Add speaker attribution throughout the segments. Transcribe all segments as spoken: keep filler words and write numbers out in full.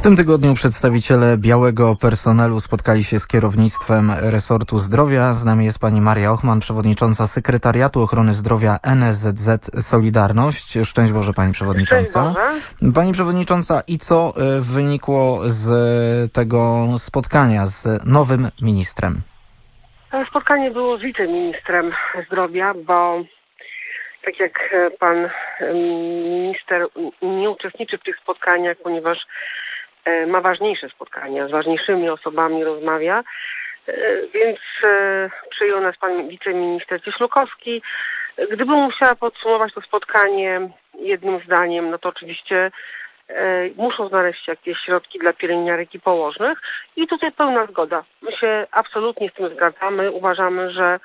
Speaker 1: tym tygodniu przedstawiciele białego personelu spotkali się z kierownictwem resortu zdrowia. Z nami jest pani Maria Ochman, przewodnicząca Sekretariatu Ochrony Zdrowia N S Z Z Solidarność. Szczęść Boże, pani przewodnicząca.
Speaker 2: Szczęść
Speaker 1: Pani przewodnicząca, i co wynikło z tego spotkania z nowym ministrem?
Speaker 2: Spotkanie było z wiceministrem zdrowia, bo tak jak pan minister nie uczestniczy w tych spotkaniach, ponieważ ma ważniejsze spotkania, z ważniejszymi osobami rozmawia, więc przyjął nas pan wiceminister Cieślukowski. Gdybym musiała podsumować to spotkanie jednym zdaniem, no to oczywiście muszą znaleźć się jakieś środki dla pielęgniarek i położnych i tutaj pełna zgoda. My się absolutnie z tym zgadzamy. Uważamy, że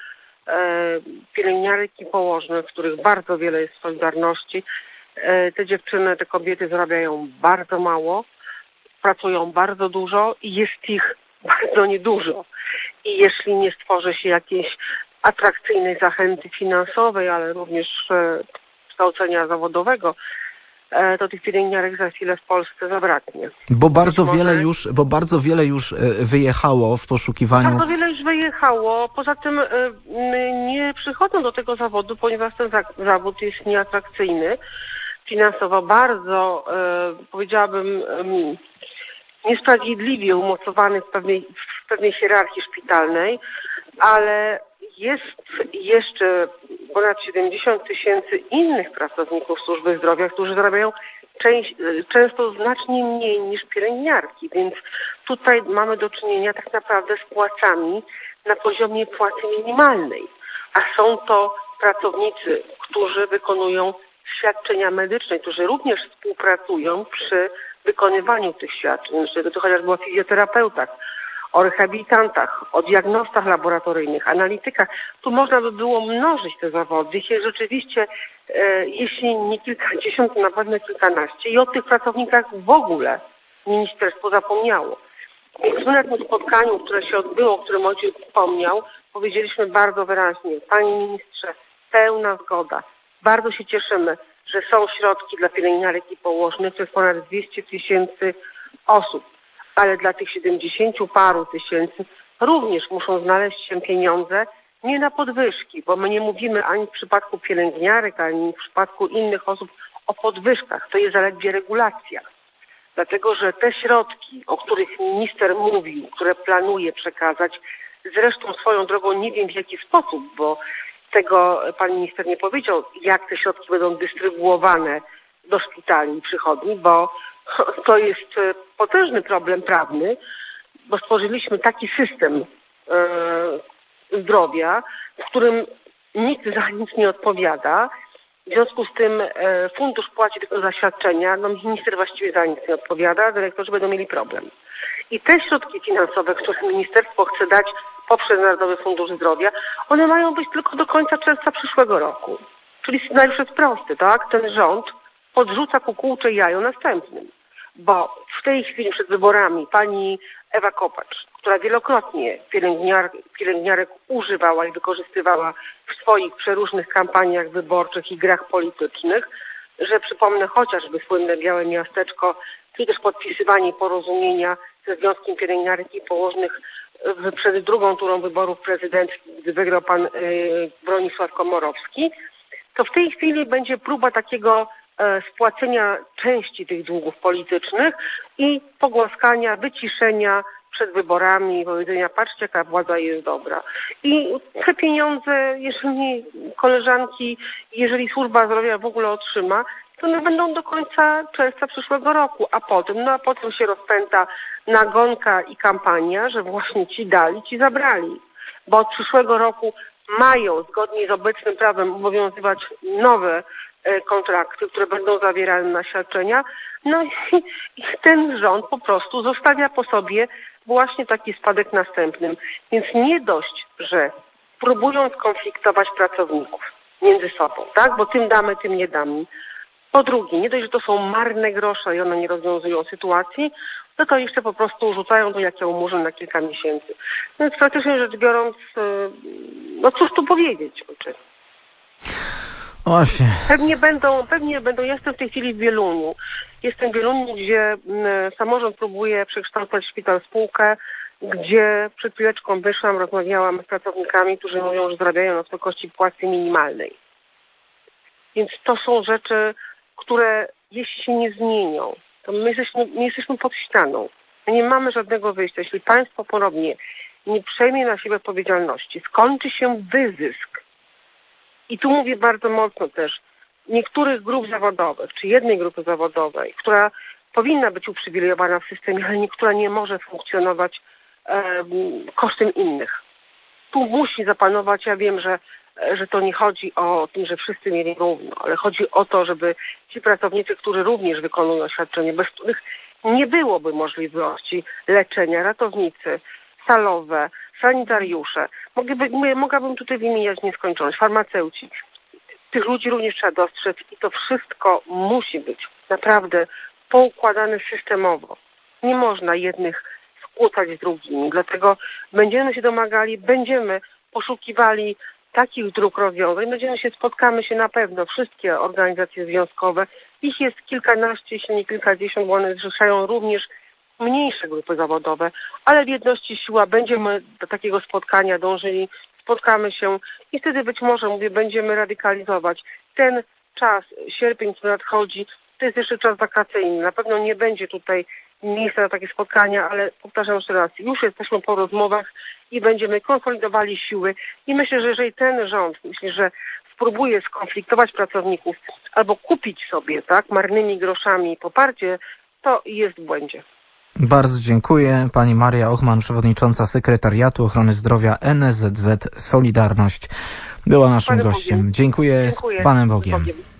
Speaker 2: pielęgniarek i położnych, których bardzo wiele jest w Solidarności, te dziewczyny, te kobiety zarabiają bardzo mało, pracują bardzo dużo i jest ich bardzo niedużo. I jeśli nie stworzy się jakiejś atrakcyjnej zachęty finansowej, ale również kształcenia zawodowego, to tych pielęgniarek za chwilę w Polsce zabraknie.
Speaker 1: Bo bardzo może... wiele już, bo bardzo wiele już wyjechało w poszukiwaniu...
Speaker 2: Bardzo wiele już wyjechało. Poza tym nie przychodzą do tego zawodu, ponieważ ten zawód jest nieatrakcyjny. Finansowo bardzo, powiedziałabym, niesprawiedliwie umocowany w pewnej, w pewnej hierarchii szpitalnej, ale jest jeszcze ponad siedemdziesiąt tysięcy innych pracowników służby zdrowia, którzy zarabiają część, często znacznie mniej niż pielęgniarki, więc tutaj mamy do czynienia tak naprawdę z płacami na poziomie płacy minimalnej, a są to pracownicy, którzy wykonują świadczenia medyczne, którzy również współpracują przy wykonywaniu tych świadczeń, to chociażby o fizjoterapeutach, o rehabilitantach, o diagnostach laboratoryjnych, analitykach. Tu można by było mnożyć te zawody. Ich jest rzeczywiście, e, jeśli nie kilkadziesiąt, to na pewno kilkanaście. I o tych pracownikach w ogóle ministerstwo zapomniało. Więc my na tym spotkaniu, które się odbyło, o którym ojciec wspomniał, powiedzieliśmy bardzo wyraźnie: panie ministrze, pełna zgoda. Bardzo się cieszymy, że są środki dla pielęgniarek i położnych, to jest ponad dwieście tysięcy osób, ale dla tych siedemdziesięciu paru tysięcy również muszą znaleźć się pieniądze nie na podwyżki, bo my nie mówimy ani w przypadku pielęgniarek, ani w przypadku innych osób o podwyżkach. To jest zaledwie regulacja. Dlatego, że te środki, o których minister mówił, które planuje przekazać, zresztą swoją drogą nie wiem w jaki sposób, bo tego pan minister nie powiedział, jak te środki będą dystrybuowane do szpitali i przychodni, bo to jest potężny problem prawny, bo stworzyliśmy taki system e, zdrowia, w którym nikt za nic nie odpowiada. W związku z tym e, fundusz płaci tylko za świadczenia, no minister właściwie za nic nie odpowiada, dyrektorzy będą mieli problem. I te środki finansowe, które ministerstwo chce dać poprzez Narodowy Fundusz Zdrowia, one mają być tylko do końca czerwca przyszłego roku. Czyli scenariusz jest prosty, tak? Ten rząd podrzuca kukułcze jajo następnym. Bo w tej chwili przed wyborami pani Ewa Kopacz, która wielokrotnie pielęgniar, pielęgniarek używała i wykorzystywała w swoich przeróżnych kampaniach wyborczych i grach politycznych, że przypomnę chociażby słynne Białe Miasteczko, czy też podpisywanie porozumienia ze Związkiem Pielęgniarek i Położnych w, przed drugą turą wyborów prezydenckich, gdy wygrał pan y, Bronisław Komorowski, to w tej chwili będzie próba takiego spłacenia części tych długów politycznych i pogłaskania, wyciszenia przed wyborami, powiedzenia: patrzcie, jaka władza jest dobra. I te pieniądze, jeżeli koleżanki, jeżeli służba zdrowia w ogóle otrzyma, to one będą do końca czerwca przyszłego roku, a potem, no a potem się rozpęta nagonka i kampania, że właśnie ci dali, ci zabrali. Bo od przyszłego roku mają zgodnie z obecnym prawem obowiązywać nowe kontrakty, które będą zawierane na świadczenia, no i, i ten rząd po prostu zostawia po sobie właśnie taki spadek następnym. Więc nie dość, że próbują skonfliktować pracowników między sobą, tak, bo tym damy, tym nie damy. Po drugie, nie dość, że to są marne grosze i one nie rozwiązują sytuacji, no to jeszcze po prostu rzucają to jak jałmużnę na kilka miesięcy. Więc praktycznie rzecz biorąc, no cóż tu powiedzieć?
Speaker 1: Właśnie.
Speaker 2: Pewnie będą, pewnie będą, ja jestem w tej chwili w Wieluniu. Jestem w Wieluniu, gdzie m, samorząd próbuje przekształcać szpital w spółkę, gdzie przed chwileczką wyszłam, rozmawiałam z pracownikami, którzy mówią, że zarabiają na wysokości płacy minimalnej. Więc to są rzeczy, które jeśli się nie zmienią, to my jesteśmy, my jesteśmy pod ścianą. My nie mamy żadnego wyjścia. Jeśli państwo ponownie nie przejmie na siebie odpowiedzialności, skończy się wyzysk. I tu mówię bardzo mocno też, niektórych grup zawodowych, czy jednej grupy zawodowej, która powinna być uprzywilejowana w systemie, ale niektóra nie może funkcjonować um, kosztem innych. Tu musi zapanować, ja wiem, że, że to nie chodzi o tym, że wszyscy mieli równo, ale chodzi o to, żeby ci pracownicy, którzy również wykonują świadczenie, bez których nie byłoby możliwości leczenia, ratownicy, salowe, sanitariusze, Mogliby, mogłabym tutaj wymieniać nieskończoność, farmaceuci. Tych ludzi również trzeba dostrzec i to wszystko musi być naprawdę poukładane systemowo. Nie można jednych skłócać z drugimi, dlatego będziemy się domagali, będziemy poszukiwali takich dróg rozwiązań, będziemy się, spotkamy się na pewno, wszystkie organizacje związkowe, ich jest kilkanaście, jeśli nie kilkadziesiąt, bo one zrzeszają również mniejsze grupy zawodowe, ale w jedności siła, będziemy do takiego spotkania dążyli, spotkamy się i wtedy być może, mówię, będziemy radykalizować. Ten czas, sierpień, który nadchodzi, to jest jeszcze czas wakacyjny. Na pewno nie będzie tutaj miejsca na takie spotkania, ale powtarzam jeszcze raz, już jesteśmy po rozmowach i będziemy konsolidowali siły i myślę, że jeżeli ten rząd, myślę, że spróbuje skonfliktować pracowników albo kupić sobie, tak, marnymi groszami poparcie, to jest w błędzie.
Speaker 1: Bardzo dziękuję. Pani Maria Ochman, przewodnicząca Sekretariatu Ochrony Zdrowia N S Z Z Solidarność, była naszym
Speaker 2: Panem
Speaker 1: gościem.
Speaker 2: Bogiem.
Speaker 1: Dziękuję,
Speaker 2: Dziękuję.
Speaker 1: z Panem Bogiem.
Speaker 2: Bogiem.